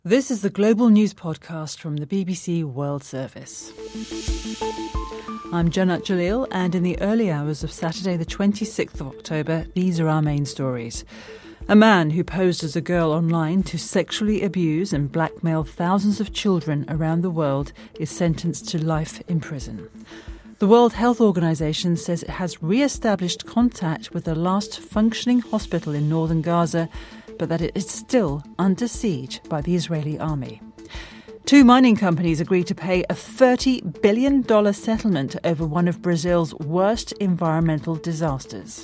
This is the Global News Podcast from the BBC World Service. I'm Janat Jalil, and in the early hours of Saturday the 26th of October, these are our main stories. A man who posed as a girl online to sexually abuse and blackmail thousands of children around the world is sentenced to life in prison. The World Health Organization says it has re-established contact with the last functioning hospital in northern Gaza, but that it is still under siege by the Israeli army. Two mining companies agreed to pay a $30 billion settlement over one of Brazil's worst environmental disasters.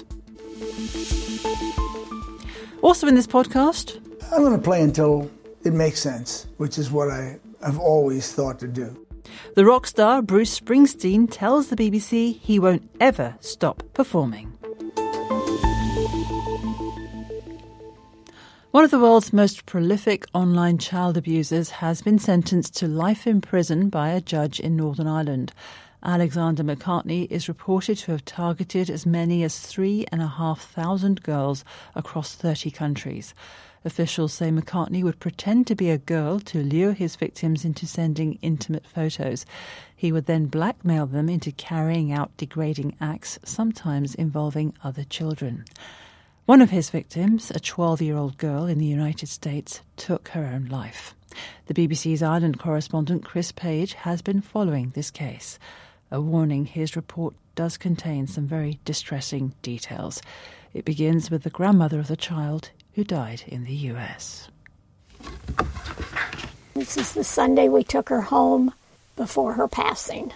Also in this podcast, I'm going to play until it makes sense, which is what I've always thought to do. The rock star Bruce Springsteen tells the BBC he won't ever stop performing. One of the world's most prolific online child abusers has been sentenced to life in prison by a judge in Northern Ireland. Alexander McCartney is reported to have targeted as many as 3,500 girls across 30 countries. Officials say McCartney would pretend to be a girl to lure his victims into sending intimate photos. He would then blackmail them into carrying out degrading acts, sometimes involving other children. One of his victims, a 12-year-old girl in the United States, took her own life. The BBC's Ireland correspondent Chris Page has been following this case. A warning, his report does contain some very distressing details. It begins with the grandmother of the child who died in the US. This is the Sunday we took her home before her passing.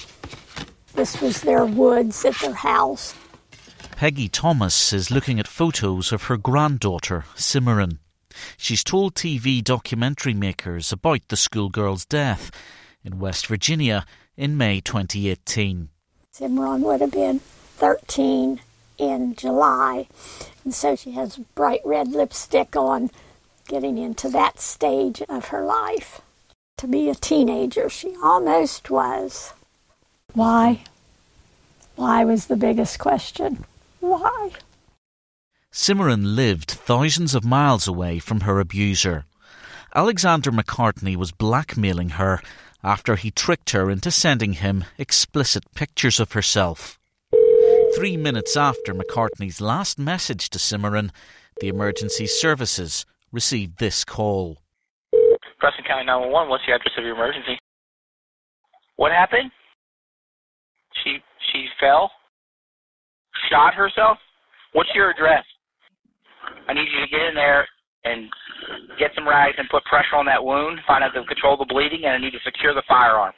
This was their woods at their house. Peggy Thomas is looking at photos of her granddaughter, Simran. She's told TV documentary makers about the schoolgirl's death in West Virginia in May 2018. Simran would have been 13 in July, and so she has bright red lipstick on, getting into that stage of her life. To be a teenager, she almost was. Why? Why was the biggest question. Why? Simran lived thousands of miles away from her abuser. Alexander McCartney was blackmailing her after he tricked her into sending him explicit pictures of herself. 3 minutes after McCartney's last message to Simran, the emergency services received this call. Preston County 911, what's the address of your emergency? What happened? She fell? Shot herself? What's your address? I need you to get in there and get some rags and put pressure on that wound, find out to control the bleeding, and I need to secure the firearm.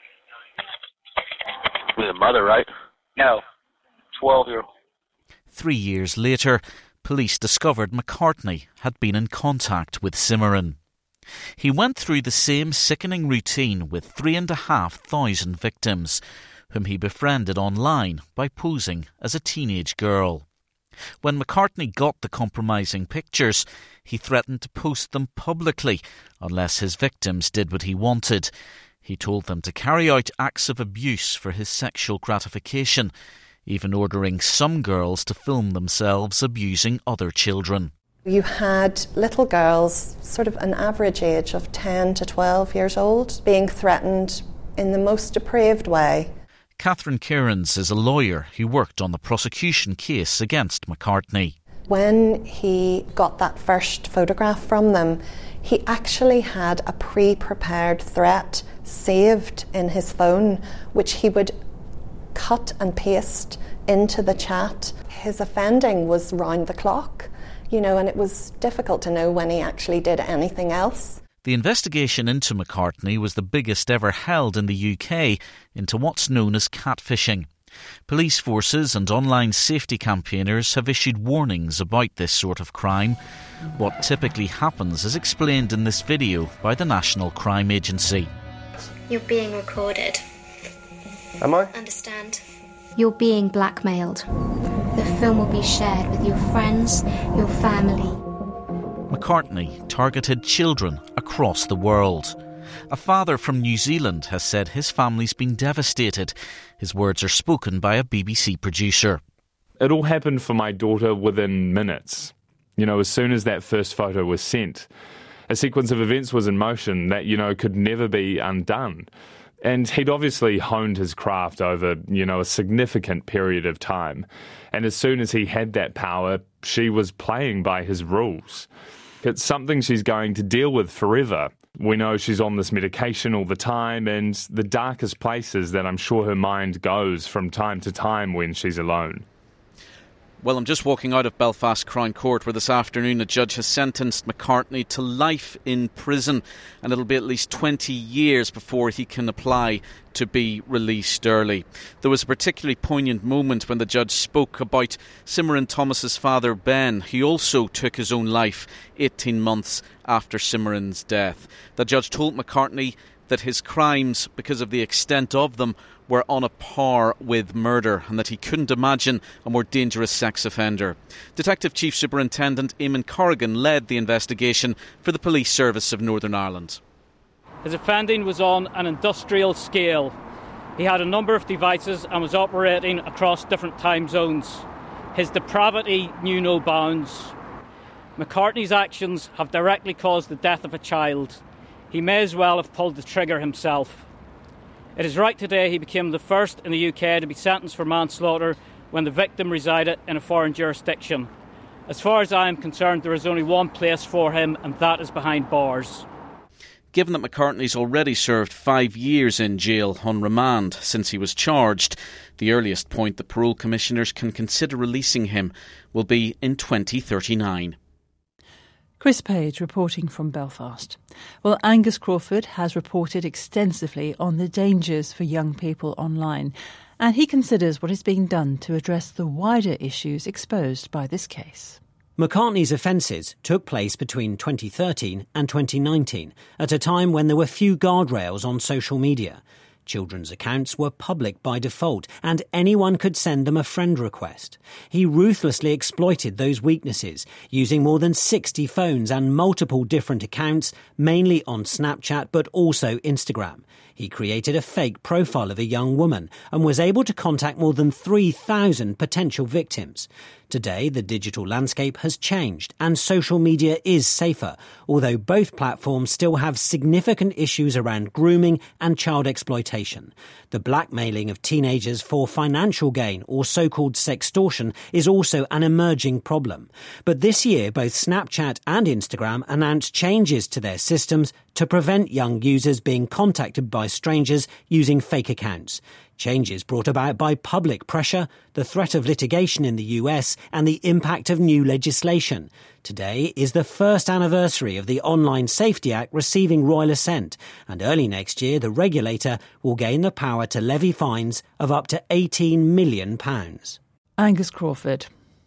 With a mother, right? No. 12-year-old. 3 years later, police discovered McCartney had been in contact with Simran. He went through the same sickening routine with 3,500 victims, whom he befriended online by posing as a teenage girl. When McCartney got the compromising pictures, he threatened to post them publicly unless his victims did what he wanted. He told them to carry out acts of abuse for his sexual gratification, even ordering some girls to film themselves abusing other children. You had little girls, sort of an average age of 10 to 12 years old, being threatened in the most depraved way. Catherine Cairns is a lawyer who worked on the prosecution case against McCartney. When he got that first photograph from them, he actually had a pre-prepared threat saved in his phone, which he would cut and paste into the chat. His offending was round the clock, and it was difficult to know when he actually did anything else. The investigation into McCartney was the biggest ever held in the UK into what's known as catfishing. Police forces and online safety campaigners have issued warnings about this sort of crime. What typically happens is explained in this video by the National Crime Agency. You're being recorded. Am I? Understand? You're being blackmailed. The film will be shared with your friends, your family. McCartney targeted children across the world. A father from New Zealand has said his family's been devastated. His words are spoken by a BBC producer. It all happened for my daughter within minutes. As soon as that first photo was sent. a sequence of events was in motion that, could never be undone. And he'd obviously honed his craft over, a significant period of time. And as soon as he had that power, she was playing by his rules. It's something she's going to deal with forever. We know she's on this medication all the time, and the darkest places that I'm sure her mind goes from time to time when she's alone. Well, I'm just walking out of Belfast Crown Court, where this afternoon a judge has sentenced McCartney to life in prison, and it'll be at least 20 years before he can apply to be released early. There was a particularly poignant moment when the judge spoke about Simran Thomas's father, Ben. He also took his own life 18 months after Simran's death. The judge told McCartney that his crimes, because of the extent of them, were on a par with murder, and that he couldn't imagine a more dangerous sex offender. Detective Chief Superintendent Eamon Corrigan led the investigation for the Police Service of Northern Ireland. His offending was on an industrial scale. He had a number of devices and was operating across different time zones. His depravity knew no bounds. McCartney's actions have directly caused the death of a child. He may as well have pulled the trigger himself. It is right today he became the first in the UK to be sentenced for manslaughter when the victim resided in a foreign jurisdiction. As far as I am concerned, there is only one place for him, and that is behind bars. Given that McCartney's already served 5 years in jail on remand since he was charged, the earliest point the parole commissioners can consider releasing him will be in 2039. Chris Page reporting from Belfast. Well, Angus Crawford has reported extensively on the dangers for young people online, and he considers what is being done to address the wider issues exposed by this case. McCartney's offences took place between 2013 and 2019, at a time when there were few guardrails on social media. Children's accounts were public by default, and anyone could send them a friend request. He ruthlessly exploited those weaknesses, using more than 60 phones and multiple different accounts, mainly on Snapchat but also Instagram. He created a fake profile of a young woman and was able to contact more than 3,000 potential victims. Today, the digital landscape has changed and social media is safer, although both platforms still have significant issues around grooming and child exploitation. The blackmailing of teenagers for financial gain, or so-called sextortion, is also an emerging problem. But this year, both Snapchat and Instagram announced changes to their systems to prevent young users being contacted by strangers using fake accounts. Changes brought about by public pressure, the threat of litigation in the US, and the impact of new legislation. Today is the first anniversary of the Online Safety Act receiving royal assent, and early next year the regulator will gain the power to levy fines of up to £18 million. Angus Crawford.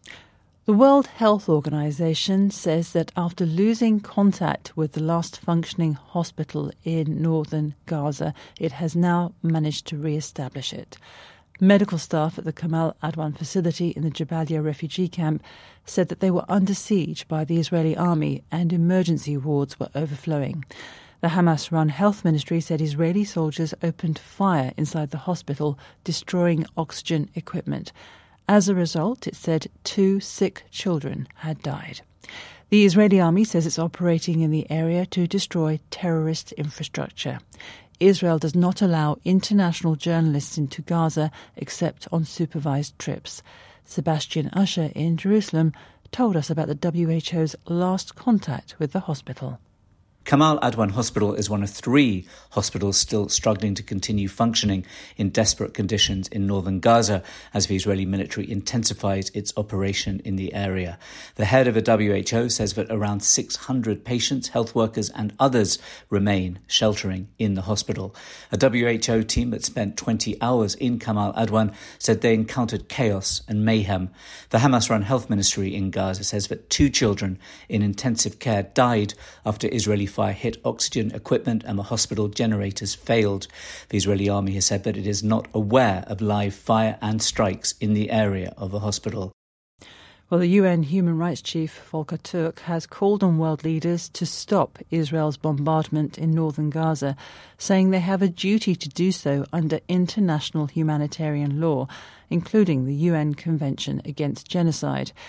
The World Health Organization says that after losing contact with the last functioning hospital in northern Gaza, it has now managed to re-establish it. Medical staff at the Kamal Adwan facility in the Jabalia refugee camp said that they were under siege by the Israeli army and emergency wards were overflowing. The Hamas-run health ministry said Israeli soldiers opened fire inside the hospital, destroying oxygen equipment. As a result, it said 2 sick children had died. The Israeli army says it's operating in the area to destroy terrorist infrastructure. Israel does not allow international journalists into Gaza except on supervised trips. Sebastian Usher in Jerusalem told us about the WHO's last contact with the hospital. Kamal Adwan Hospital is one of 3 hospitals still struggling to continue functioning in desperate conditions in northern Gaza as the Israeli military intensifies its operation in the area. The head of the WHO says that around 600 patients, health workers and others remain sheltering in the hospital. A WHO team that spent 20 hours in Kamal Adwan said they encountered chaos and mayhem. The Hamas-run health ministry in Gaza says that 2 children in intensive care died after Israeli fire hit oxygen equipment and the hospital generators failed. The Israeli army has said that it is not aware of live fire and strikes in the area of the hospital. Well, the UN Human Rights Chief Volker Turk has called on world leaders to stop Israel's bombardment in northern Gaza, saying they have a duty to do so under international humanitarian law, including the UN Convention Against Genocide.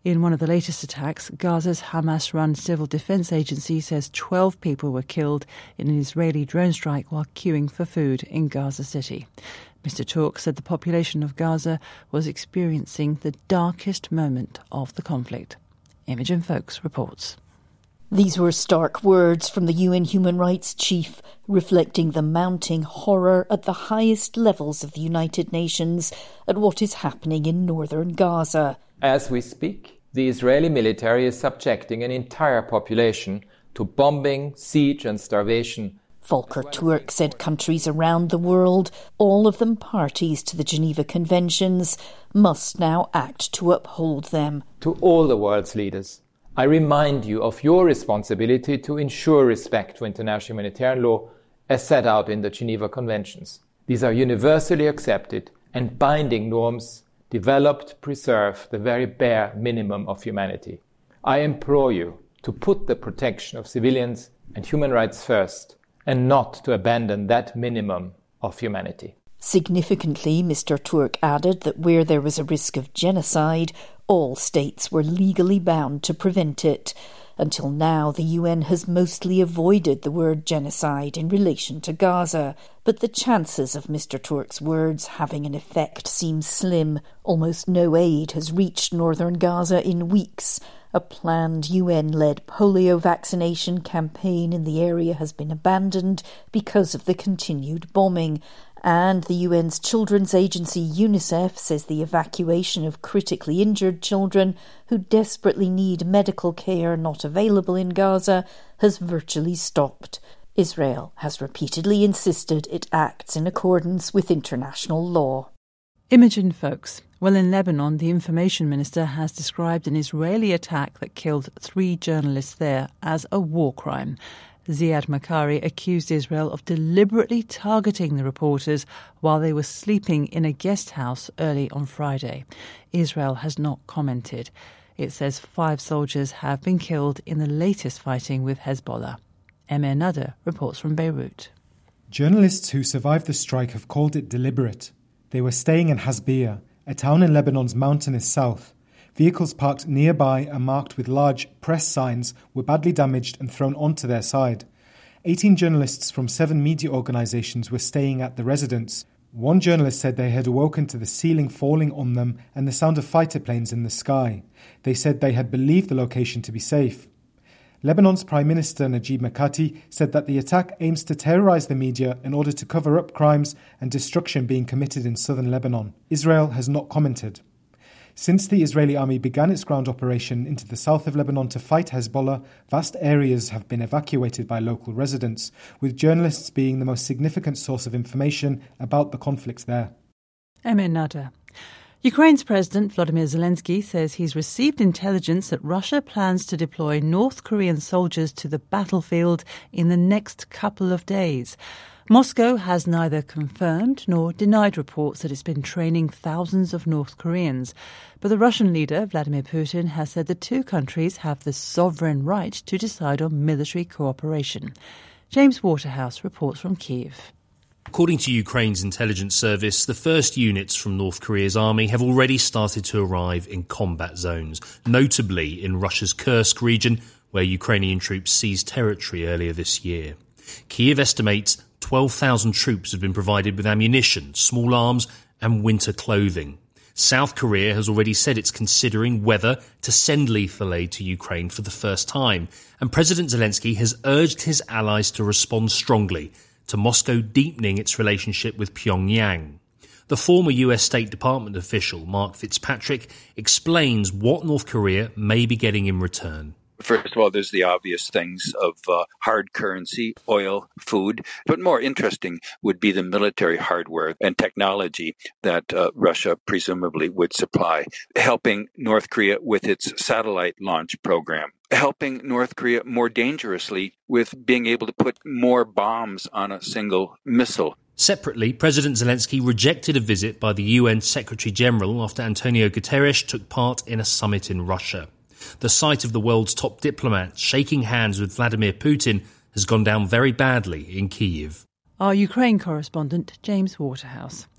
In one of the latest attacks, Gaza's Hamas-run civil defense agency says 12 people were killed in an Israeli drone strike while queuing for food in Gaza City. Mr. Turk said the population of Gaza was experiencing the darkest moment of the conflict. Imogen Foulkes reports. These were stark words from the UN Human Rights Chief, reflecting the mounting horror at the highest levels of the United Nations at what is happening in northern Gaza. As we speak, the Israeli military is subjecting an entire population to bombing, siege and starvation. Volker Turk said countries around the world, all of them parties to the Geneva Conventions, must now act to uphold them. To all the world's leaders, I remind you of your responsibility to ensure respect for international humanitarian law as set out in the Geneva Conventions. These are universally accepted and binding norms developed to preserve the very bare minimum of humanity. I implore you to put the protection of civilians and human rights first and not to abandon that minimum of humanity. Significantly, Mr. Turk added that where there was a risk of genocide, all states were legally bound to prevent it. Until now, the UN has mostly avoided the word genocide in relation to Gaza, but the chances of Mr. Turk's words having an effect seem slim. Almost no aid has reached northern Gaza in weeks. A planned UN-led polio vaccination campaign in the area has been abandoned because of the continued bombing. And the UN's children's agency UNICEF says the evacuation of critically injured children who desperately need medical care not available in Gaza has virtually stopped. Israel has repeatedly insisted it acts in accordance with international law. Imogen Foulkes. Well, in Lebanon, the information minister has described an Israeli attack that killed 3 journalists there as a war crime. Ziad Makari accused Israel of deliberately targeting the reporters while they were sleeping in a guest house early on Friday. Israel has not commented. It says 5 soldiers have been killed in the latest fighting with Hezbollah. Emir Nader reports from Beirut. Journalists who survived the strike have called it deliberate. They were staying in Hasbiya, a town in Lebanon's mountainous south. Vehicles parked nearby and marked with large press signs were badly damaged and thrown onto their side. 18 journalists from 7 media organisations were staying at the residence. One journalist said they had awoken to the ceiling falling on them and the sound of fighter planes in the sky. They said they had believed the location to be safe. Lebanon's Prime Minister Najib Mikati said that the attack aims to terrorise the media in order to cover up crimes and destruction being committed in southern Lebanon. Israel has not commented. Since the Israeli army began its ground operation into the south of Lebanon to fight Hezbollah, vast areas have been evacuated by local residents, with journalists being the most significant source of information about the conflicts there. Emir Nader. Ukraine's President Volodymyr Zelensky says he's received intelligence that Russia plans to deploy North Korean soldiers to the battlefield in the next couple of days. Moscow has neither confirmed nor denied reports that it's been training thousands of North Koreans. But the Russian leader, Vladimir Putin, has said the 2 countries have the sovereign right to decide on military cooperation. James Waterhouse reports from Kyiv. According to Ukraine's intelligence service, the first units from North Korea's army have already started to arrive in combat zones, notably in Russia's Kursk region, where Ukrainian troops seized territory earlier this year. Kyiv estimates 12,000 troops have been provided with ammunition, small arms and winter clothing. South Korea has already said it's considering whether to send lethal aid to Ukraine for the first time, and President Zelensky has urged his allies to respond strongly to Moscow deepening its relationship with Pyongyang. The former US State Department official, Mark Fitzpatrick, explains what North Korea may be getting in return. First of all, there's the obvious things of hard currency, oil, food. But more interesting would be the military hardware and technology that Russia presumably would supply, helping North Korea with its satellite launch program, helping North Korea more dangerously with being able to put more bombs on a single missile. Separately, President Zelensky rejected a visit by the UN Secretary-General after Antonio Guterres took part in a summit in Russia. The sight of the world's top diplomats shaking hands with Vladimir Putin has gone down very badly in Kyiv. Our Ukraine correspondent, James Waterhouse.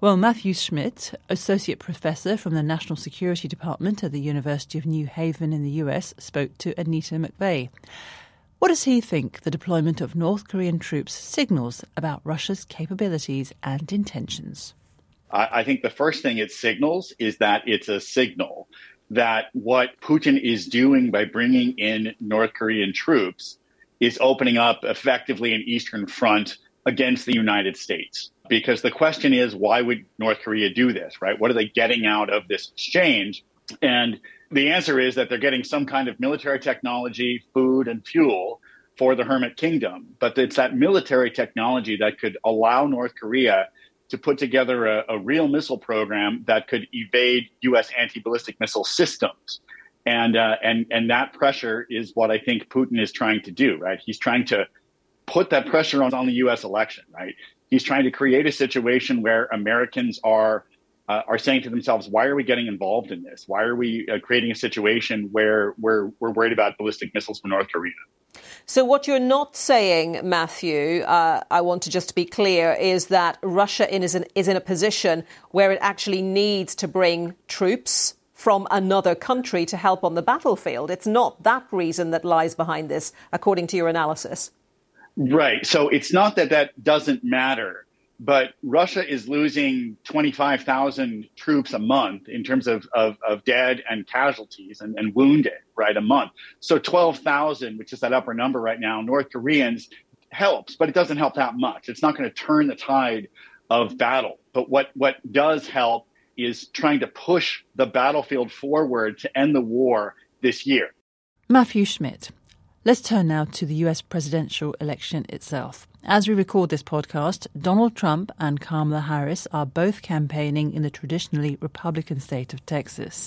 Well, Matthew Schmidt, Associate Professor from the National Security Department at the University of New Haven in the US, spoke to Anita McVeigh. What does he think the deployment of North Korean troops signals about Russia's capabilities and intentions? I think the first thing it signals is that it's a signal that what Putin is doing by bringing in North Korean troops is opening up effectively an Eastern Front against the United States. Because the question is, why would North Korea do this, right? What are they getting out of this exchange? And the answer is that they're getting some kind of military technology, food, and fuel for the Hermit Kingdom. But it's that military technology that could allow North Korea to put together a real missile program that could evade U.S. anti-ballistic missile systems. And that pressure is what I think Putin is trying to do, right? He's trying to put that pressure on the U.S. election, right? He's trying to create a situation where Americans are saying to themselves, why are we getting involved in this? Why are we creating a situation where we're worried about ballistic missiles from North Korea? So what you're not saying, Matthew, I want to just be clear, is that Russia is in a position where it actually needs to bring troops from another country to help on the battlefield. It's not that reason that lies behind this, according to your analysis. Right. So it's not that doesn't matter, but Russia is losing 25,000 troops a month in terms of dead and casualties and wounded, right, a month. So 12,000, which is that upper number right now, North Koreans helps, but it doesn't help that much. It's not going to turn the tide of battle. But what does help is trying to push the battlefield forward to end the war this year. Matthew Schmidt. Let's turn now to the US presidential election itself. As we record this podcast, Donald Trump and Kamala Harris are both campaigning in the traditionally Republican state of Texas.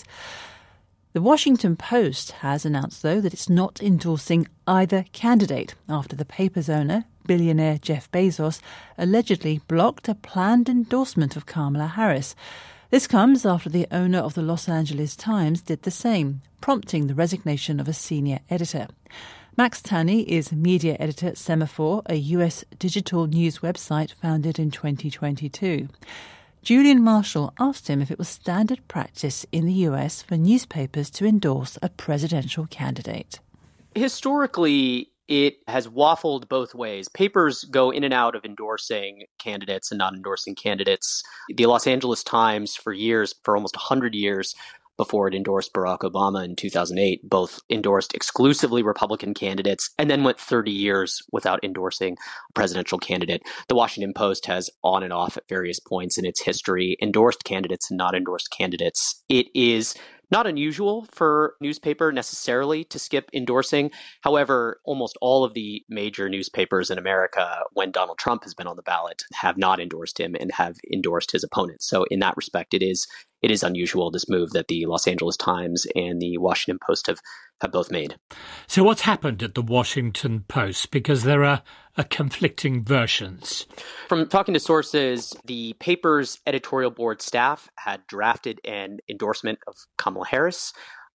The Washington Post has announced, though, that it's not endorsing either candidate after the paper's owner, billionaire Jeff Bezos, allegedly blocked a planned endorsement of Kamala Harris. This comes after the owner of the Los Angeles Times did the same, prompting the resignation of a senior editor. Max Tanney is media editor at Semaphore, a US digital news website founded in 2022. Julian Marshall asked him if it was standard practice in the US for newspapers to endorse a presidential candidate. Historically, it has waffled both ways. Papers go in and out of endorsing candidates and not endorsing candidates. The Los Angeles Times, for almost 100 years, before it endorsed Barack Obama in 2008, both endorsed exclusively Republican candidates and then went 30 years without endorsing a presidential candidate. The Washington Post has on and off at various points in its history endorsed candidates and not endorsed candidates. It is not unusual for a newspaper necessarily to skip endorsing. However, almost all of the major newspapers in America, when Donald Trump has been on the ballot, have not endorsed him and have endorsed his opponents. So in that respect, it is unusual, this move that the Los Angeles Times and the Washington Post have both made. So what's happened at the Washington Post? Because there are conflicting versions. From talking to sources, the paper's editorial board staff had drafted an endorsement of Kamala Harris,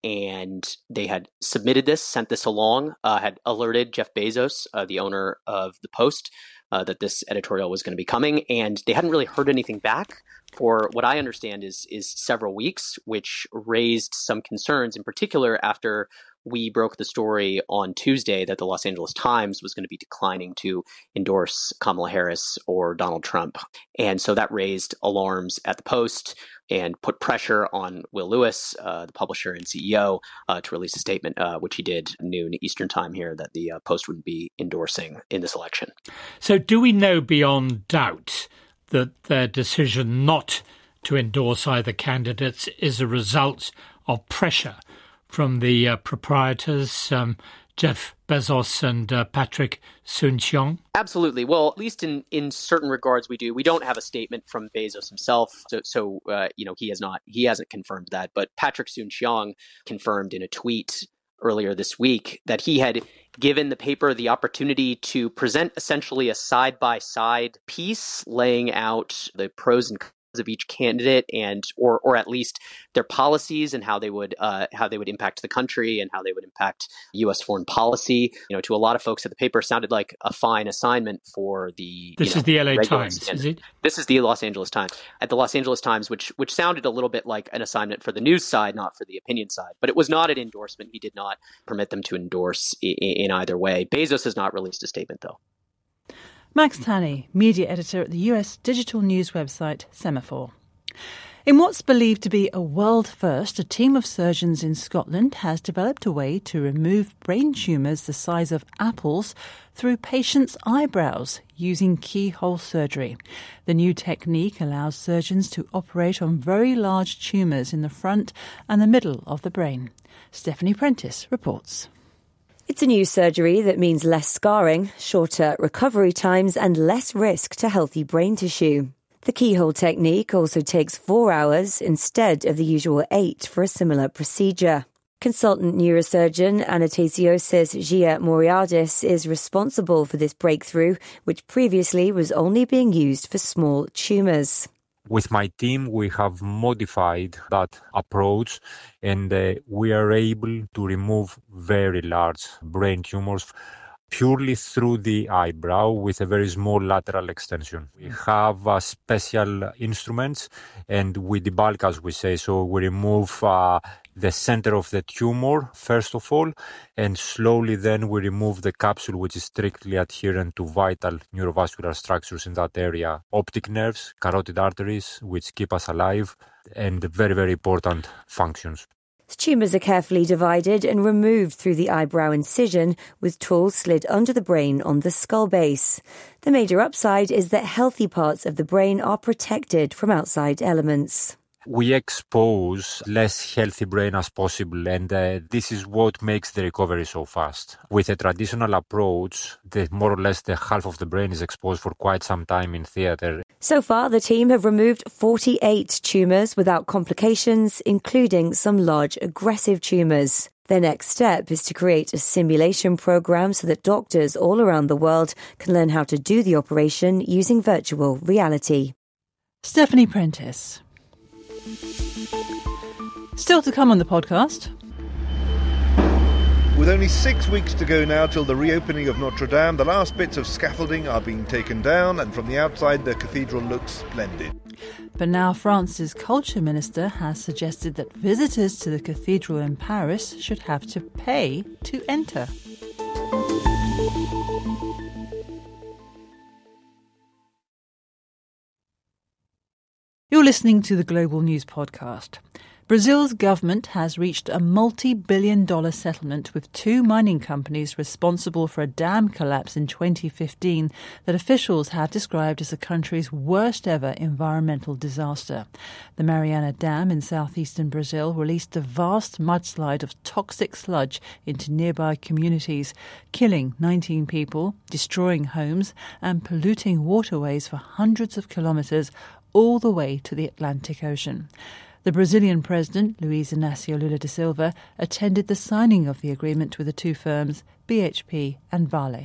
and they had submitted this, sent this along, had alerted Jeff Bezos, the owner of the Post, that this editorial was going to be coming, and they hadn't really heard anything back for what I understand is several weeks, which raised some concerns, in particular after we broke the story on Tuesday that the Los Angeles Times was going to be declining to endorse Kamala Harris or Donald Trump. And so that raised alarms at the Post and put pressure on Will Lewis, the publisher and CEO, to release a statement, which he did noon Eastern time here, that the Post would be endorsing in this election. So do we know beyond doubt that their decision not to endorse either candidates is a result of pressure from the proprietors, Jeff Bezos and Patrick Soon-Shiong? Absolutely. Well, at least in certain regards, we do. We don't have a statement from Bezos himself, so he hasn't confirmed that. But Patrick Soon-Shiong confirmed in a tweet earlier this week that he had given the paper the opportunity to present essentially a side-by-side piece laying out the pros and of each candidate and or at least their policies and how they would impact the country and how they would impact U.S. foreign policy. To a lot of folks at the paper, sounded like a fine assignment for the. This is the LA Times, is it? This is the Los Angeles Times. At the Los Angeles Times, which sounded a little bit like an assignment for the news side, not for the opinion side. But it was not an endorsement. He did not permit them to endorse in either way. Bezos has not released a statement, though. Max Tanney, media editor at the US digital news website Semaphore. In what's believed to be a world first, a team of surgeons in Scotland has developed a way to remove brain tumours the size of apples through patients' eyebrows using keyhole surgery. The new technique allows surgeons to operate on very large tumours in the front and the middle of the brain. Stephanie Prentice reports. It's a new surgery that means less scarring, shorter recovery times and less risk to healthy brain tissue. The keyhole technique also takes 4 hours instead of the usual 8 for a similar procedure. Consultant neurosurgeon Anastasiosis Gia-Moriadis is responsible for this breakthrough, which previously was only being used for small tumours. With my team, we have modified that approach and we are able to remove very large brain tumours purely through the eyebrow with a very small lateral extension. We have special instruments and we debulk, as we say, so we remove the center of the tumor, first of all, and slowly then we remove the capsule, which is strictly adherent to vital neurovascular structures in that area, optic nerves, carotid arteries, which keep us alive, and very, very important functions. Tumours are carefully divided and removed through the eyebrow incision with tools slid under the brain on the skull base. The major upside is that healthy parts of the brain are protected from outside elements. We expose less healthy brain as possible, and this is what makes the recovery so fast. With a traditional approach, more or less the half of the brain is exposed for quite some time in theatre. So far, the team have removed 48 tumours without complications, including some large aggressive tumours. Their next step is to create a simulation program so that doctors all around the world can learn how to do the operation using virtual reality. Stephanie Prentice. Still to come on the podcast. With only 6 weeks to go now till the reopening of Notre Dame, the last bits of scaffolding are being taken down, and from the outside the cathedral looks splendid. But now France's culture minister has suggested that visitors to the cathedral in Paris should have to pay to enter. You're listening to the Global News Podcast. Brazil's government has reached a multi-billion-dollar settlement with 2 mining companies responsible for a dam collapse in 2015 that officials have described as the country's worst-ever environmental disaster. The Mariana Dam in southeastern Brazil released a vast mudslide of toxic sludge into nearby communities, killing 19 people, destroying homes and polluting waterways for hundreds of kilometres all the way to the Atlantic Ocean. The Brazilian president, Luiz Inácio Lula da Silva, attended the signing of the agreement with the 2 firms, BHP and Vale.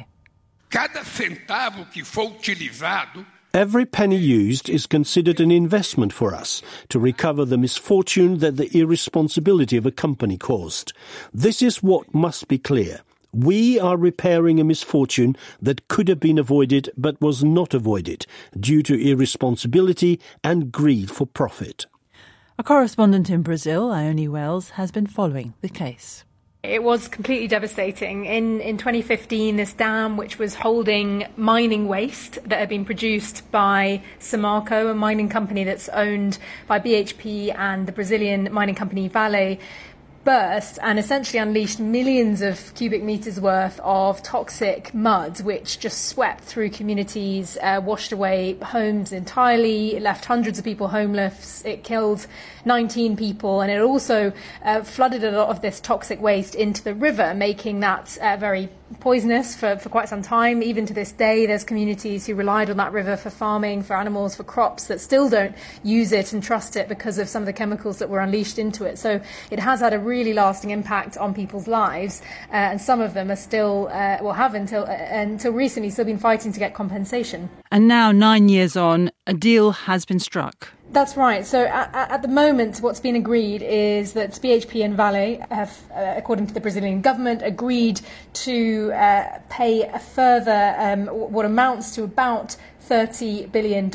Every penny used is considered an investment for us to recover the misfortune that the irresponsibility of a company caused. This is what must be clear. We are repairing a misfortune that could have been avoided but was not avoided due to irresponsibility and greed for profit. A correspondent in Brazil, Ione Wells, has been following the case. It was completely devastating. In 2015, this dam, which was holding mining waste that had been produced by Samarco, a mining company that's owned by BHP and the Brazilian mining company Vale, burst and essentially unleashed millions of cubic meters worth of toxic mud, which just swept through communities, washed away homes entirely, left hundreds of people homeless. It killed 19 people, and it also flooded a lot of this toxic waste into the river, making that very poisonous for quite some time. Even to this day, there's communities who relied on that river for farming, for animals, for crops that still don't use it and trust it because of some of the chemicals that were unleashed into it. So it has had a really lasting impact on people's lives, and some of them are still, have until recently still been fighting to get compensation. And now, 9 years on, a deal has been struck. That's right. So at the moment, what's been agreed is that BHP and Vale have, according to the Brazilian government, agreed to pay a further what amounts to about $30 billion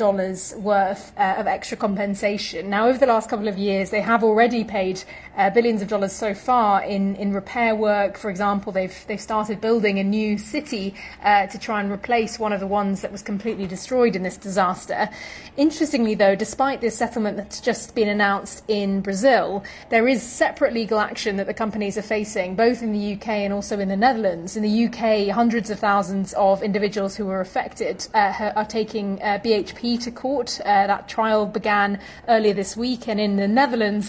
worth of extra compensation. Now, over the last couple of years, they have already paid billions of dollars so far in repair work. For example, they've started building a new city to try and replace one of the ones that was completely destroyed in this disaster. Interestingly, though, despite this settlement that's just been announced in Brazil, there is separate legal action that the companies are facing, both in the UK and also in the Netherlands. In the UK, hundreds of thousands of individuals who were affected are taking BHP to court. That trial began earlier this week, and in the Netherlands,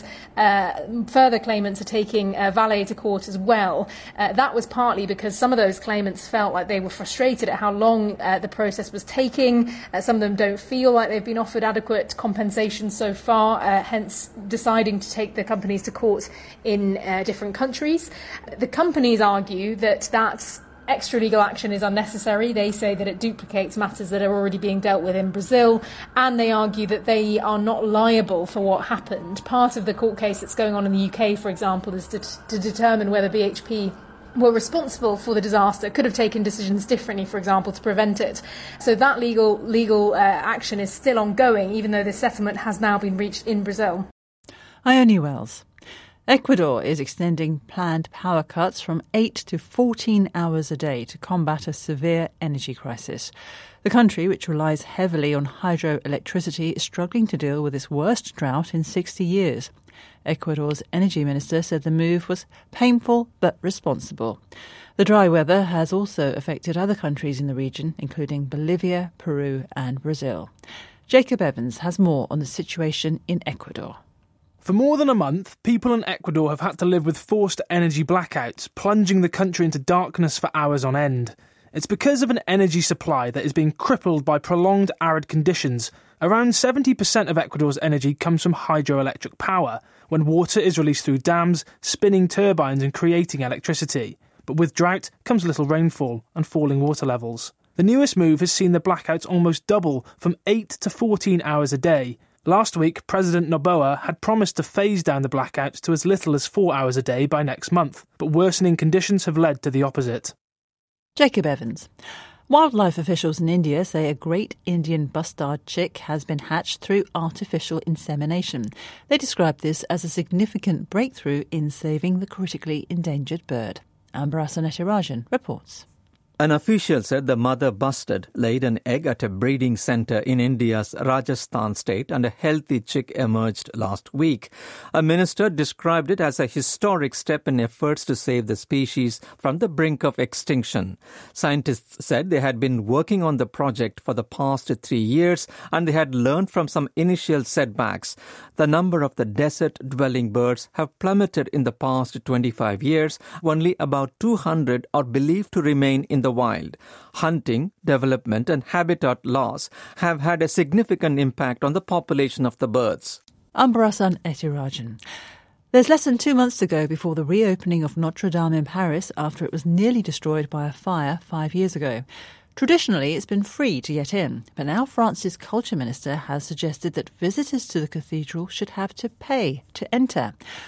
further claimants are taking Vale to court as well. That was partly because some of those claimants felt like they were frustrated at how long the process was taking. Some of them don't feel like they've been offered adequate compensation so far, hence deciding to take the companies to court in different countries. The companies argue that that's extra legal action is unnecessary. They say that it duplicates matters that are already being dealt with in Brazil, and they argue that they are not liable for what happened. Part of the court case that's going on in the UK, for example, is to determine whether BHP were responsible for the disaster, could have taken decisions differently, for example, to prevent it. So that legal action is still ongoing, even though this settlement has now been reached in Brazil. Ione Wells. Ecuador is extending planned power cuts from 8 to 14 hours a day to combat a severe energy crisis. The country, which relies heavily on hydroelectricity, is struggling to deal with its worst drought in 60 years. Ecuador's energy minister said the move was painful but responsible. The dry weather has also affected other countries in the region, including Bolivia, Peru and Brazil. Jacob Evans has more on the situation in Ecuador. For more than a month, people in Ecuador have had to live with forced energy blackouts, plunging the country into darkness for hours on end. It's because of an energy supply that is being crippled by prolonged arid conditions. Around 70% of Ecuador's energy comes from hydroelectric power, when water is released through dams, spinning turbines and creating electricity. But with drought comes little rainfall and falling water levels. The newest move has seen the blackouts almost double, from 8 to 14 hours a day. Last week, President Noboa had promised to phase down the blackouts to as little as 4 hours a day by next month, but worsening conditions have led to the opposite. Jacob Evans. Wildlife officials in India say a great Indian bustard chick has been hatched through artificial insemination. They describe this as a significant breakthrough in saving the critically endangered bird. Ambarasan Ethirajan reports. An official said the mother bustard laid an egg at a breeding centre in India's Rajasthan state and a healthy chick emerged last week. A minister described it as a historic step in efforts to save the species from the brink of extinction. Scientists said they had been working on the project for the past 3 years and they had learned from some initial setbacks. The number of the desert-dwelling birds have plummeted in the past 25 years. Only about 200 are believed to remain in the wild. Hunting, development and habitat loss have had a significant impact on the population of the birds. Ambarasan Ethirajan. There's less than 2 months to go before the reopening of Notre Dame in Paris after it was nearly destroyed by a fire 5 years ago. Traditionally, it's been free to get in, but now France's culture minister has suggested that visitors to the cathedral should have to pay to enter.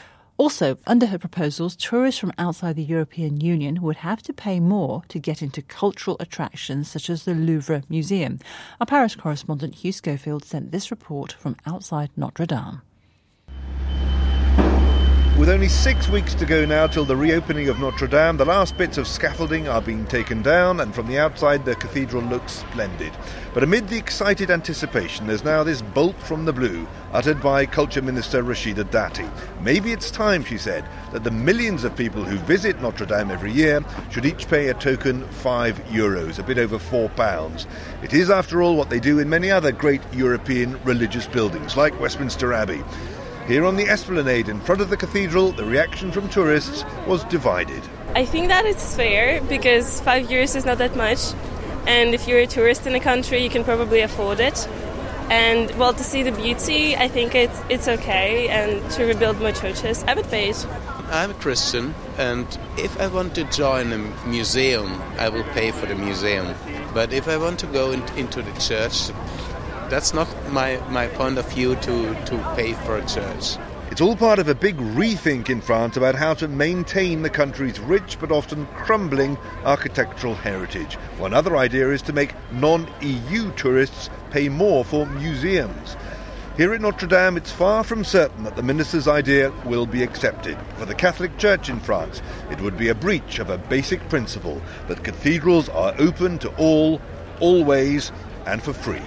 Also, under her proposals, tourists from outside the European Union would have to pay more to get into cultural attractions such as the Louvre Museum. Our Paris correspondent Hugh Schofield sent this report from outside Notre Dame. With only 6 weeks to go now till the reopening of Notre Dame, the last bits of scaffolding are being taken down, and from the outside the cathedral looks splendid. But amid the excited anticipation, there's now this bolt from the blue, uttered by Culture Minister Rachida Dati. Maybe it's time, she said, that the millions of people who visit Notre Dame every year should each pay a token €5, a bit over £4. It is, after all, what they do in many other great European religious buildings, like Westminster Abbey. Here on the Esplanade in front of the cathedral, the reaction from tourists was divided. I think that it's fair because €5 is not that much, and if you're a tourist in a country you can probably afford it. And well, to see the beauty, I think it's okay, and to rebuild more churches, I would pay it. I'm a Christian, and if I want to join a museum, I will pay for the museum. But if I want to go into the church, That's not my point of view to pay for a church. It's all part of a big rethink in France about how to maintain the country's rich but often crumbling architectural heritage. One other idea is to make non-EU tourists pay more for museums. Here at Notre Dame, it's far from certain that the minister's idea will be accepted. For the Catholic Church in France, it would be a breach of a basic principle that cathedrals are open to all, always, and for free.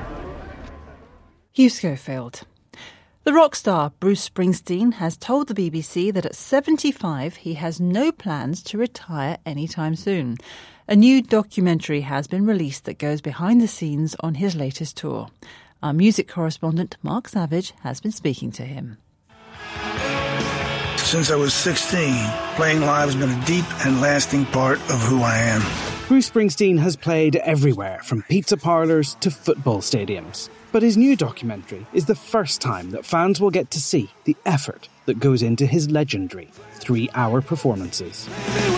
Hugh Schofield. The rock star Bruce Springsteen has told the BBC that at 75 he has no plans to retire anytime soon. A new documentary has been released that goes behind the scenes on his latest tour. Our music correspondent Mark Savage has been speaking to him. Since I was 16, playing live has been a deep and lasting part of who I am. Bruce Springsteen has played everywhere, from pizza parlours to football stadiums. But his new documentary is the first time that fans will get to see the effort that goes into his legendary 3-hour performances.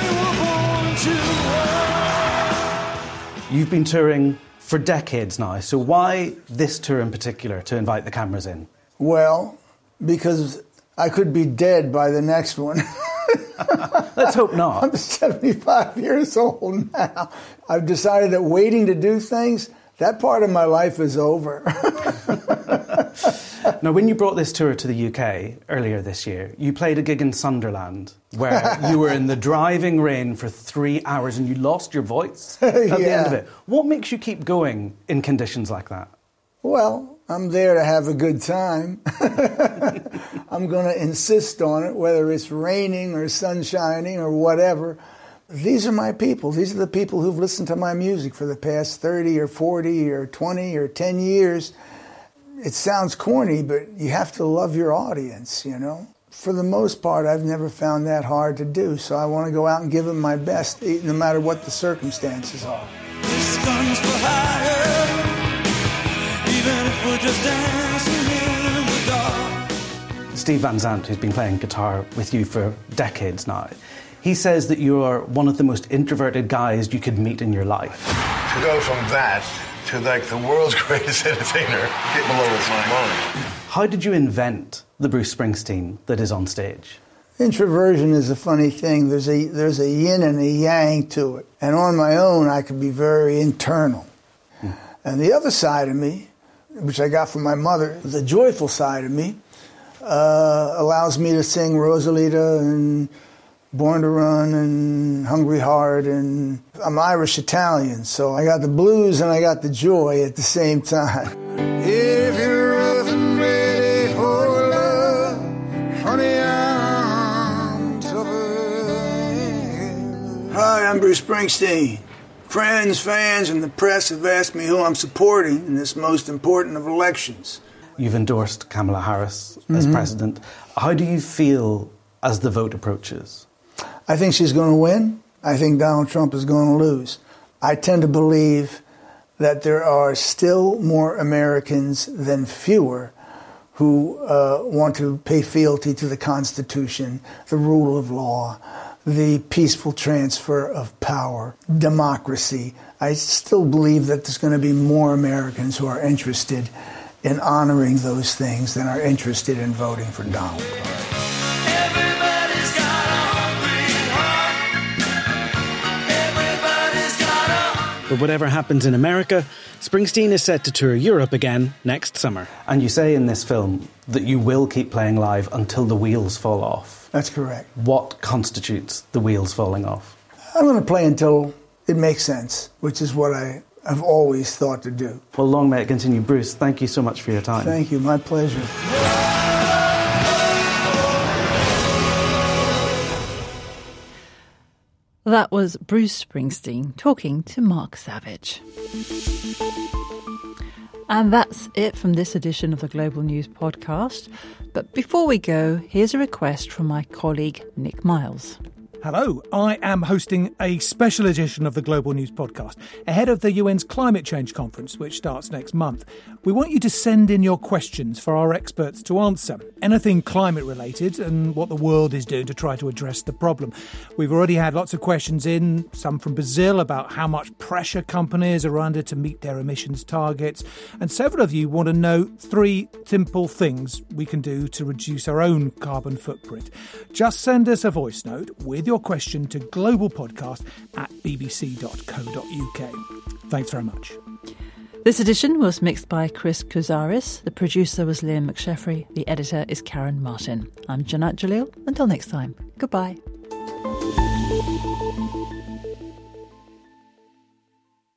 You've been touring for decades now, so why this tour in particular to invite the cameras in? Well, because I could be dead by the next one. Let's hope not. I'm 75 years old now. I've decided that waiting to do things, that part of my life is over. Now, when you brought this tour to the UK earlier this year, you played a gig in Sunderland where you were in the driving rain for 3 hours and you lost your voice at the end of it. What makes you keep going in conditions like that? Well, I'm there to have a good time. I'm going to insist on it, whether it's raining or sun shining or whatever. These are my people. These are the people who've listened to my music for the past 30 or 40 or 20 or 10 years. It sounds corny, but you have to love your audience, you know. For the most part, I've never found that hard to do, so I want to go out and give them my best, no matter what the circumstances are. This gun's for hire, even if we're just dancing in the dark. Steve Van Zandt, who's been playing guitar with you for decades now, he says that you are one of the most introverted guys you could meet in your life. To go from that to like the world's greatest entertainer, get below my mind. How did you invent the Bruce Springsteen that is on stage? Introversion is a funny thing. There's a yin and a yang to it. And on my own, I can be very internal. And the other side of me, which I got from my mother, the joyful side of me, allows me to sing Rosalita and Born to Run and Hungry Heart, and I'm Irish-Italian, so I got the blues and I got the joy at the same time. If you're rough and ready for love, honey, I'm tougher. Hi, I'm Bruce Springsteen. Friends, fans, and the press have asked me who I'm supporting in this most important of elections. You've endorsed Kamala Harris as president. How do you feel as the vote approaches? I think she's going to win. I think Donald Trump is going to lose. I tend to believe that there are still more Americans than fewer who want to pay fealty to the Constitution, the rule of law, the peaceful transfer of power, democracy. I still believe that there's going to be more Americans who are interested in honoring those things than are interested in voting for Donald Trump. But whatever happens in America, Springsteen is set to tour Europe again next summer. And you say in this film that you will keep playing live until the wheels fall off. That's correct. What constitutes the wheels falling off? I'm going to play until it makes sense, which is what I've always thought to do. Well, long may it continue. Bruce, thank you so much for your time. Thank you. My pleasure. That was Bruce Springsteen talking to Mark Savage. And that's it from this edition of the Global News Podcast. But before we go, here's a request from my colleague Nick Miles. Hello, I am hosting a special edition of the Global News Podcast ahead of the UN's Climate Change Conference, which starts next month. We want you to send in your questions for our experts to answer. Anything climate related and what the world is doing to try to address the problem. We've already had lots of questions in, some from Brazil about how much pressure companies are under to meet their emissions targets. And several of you want to know 3 simple things we can do to reduce our own carbon footprint. Just send us a voice note with your question to globalpodcast@bbc.co.uk. Thanks very much. This edition was mixed by Chris Kouzaris. The producer was Liam McSheffrey. The editor is Karen Martin. I'm Janat Jalil. Until next time, goodbye.